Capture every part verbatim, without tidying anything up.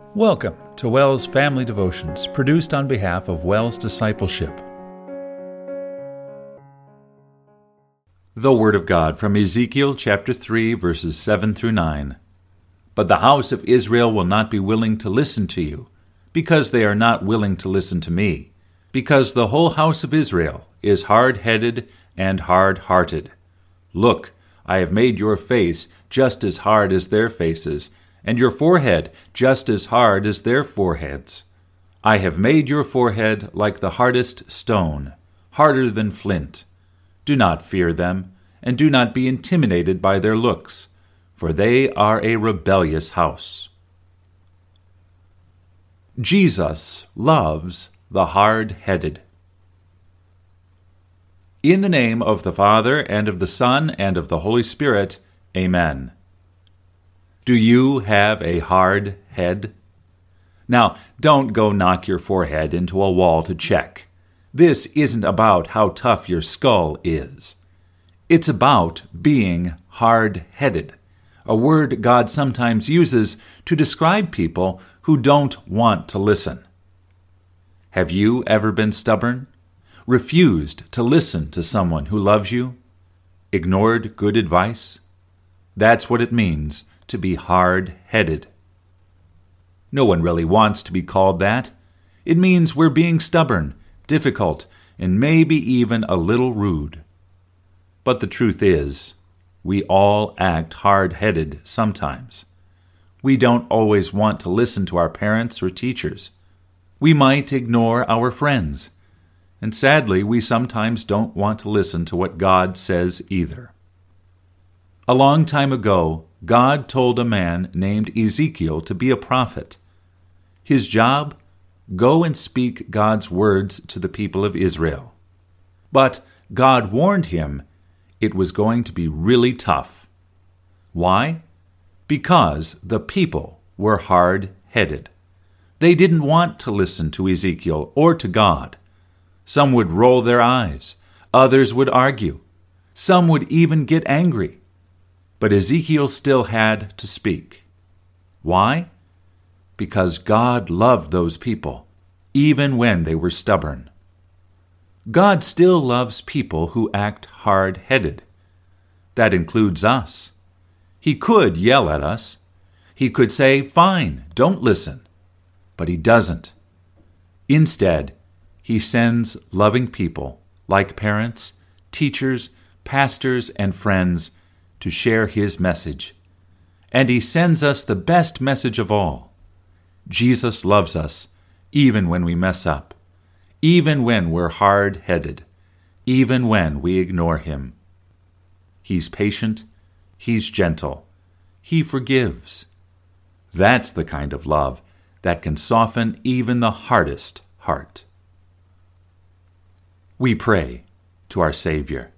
Welcome to WELS Family Devotions, produced on behalf of WELS Discipleship. The Word of God from Ezekiel chapter three, verses seven through nine. But the house of Israel will not be willing to listen to you, because they are not willing to listen to me, because the whole house of Israel is hard-headed and hard-hearted. Look, I have made your face just as hard as their faces, and your forehead just as hard as their foreheads. I have made your forehead like the hardest stone, harder than flint. Do not fear them, and do not be intimidated by their looks, for they are a rebellious house. Jesus loves the hard-headed. In the name of the Father, and of the Son, and of the Holy Spirit, Amen. Do you have a hard head? Now, don't go knock your forehead into a wall to check. This isn't about how tough your skull is. It's about being hard-headed, a word God sometimes uses to describe people who don't want to listen. Have you ever been stubborn? Refused to listen to someone who loves you? Ignored good advice? That's what it means to be hard-headed. No one really wants to be called that. It means we're being stubborn, difficult, and maybe even a little rude. But the truth is, we all act hard-headed sometimes. We don't always want to listen to our parents or teachers. We might ignore our friends. And sadly, we sometimes don't want to listen to what God says either. A long time ago, God told a man named Ezekiel to be a prophet. His job? Go and speak God's words to the people of Israel. But God warned him it was going to be really tough. Why? Because the people were hard-headed. They didn't want to listen to Ezekiel or to God. Some would roll their eyes. Others would argue. Some would even get angry. But Ezekiel still had to speak. Why? Because God loved those people, even when they were stubborn. God still loves people who act hard-headed. That includes us. He could yell at us. He could say, "Fine, don't listen." But he doesn't. Instead, he sends loving people, like parents, teachers, pastors, and friends, to share his message. And he sends us the best message of all. Jesus loves us, even when we mess up, even when we're hard-headed, even when we ignore him. He's patient, he's gentle, he forgives. That's the kind of love that can soften even the hardest heart. We pray to our Savior.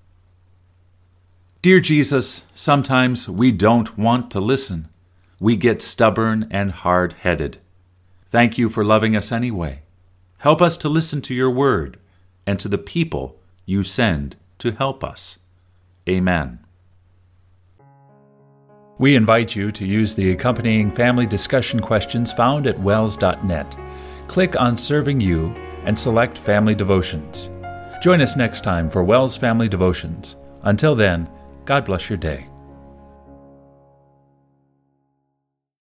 Dear Jesus, sometimes we don't want to listen. We get stubborn and hard-headed. Thank you for loving us anyway. Help us to listen to your word and to the people you send to help us. Amen. We invite you to use the accompanying family discussion questions found at wels dot net. Click on Serving You and select Family Devotions. Join us next time for WELS Family Devotions. Until then, God bless your day.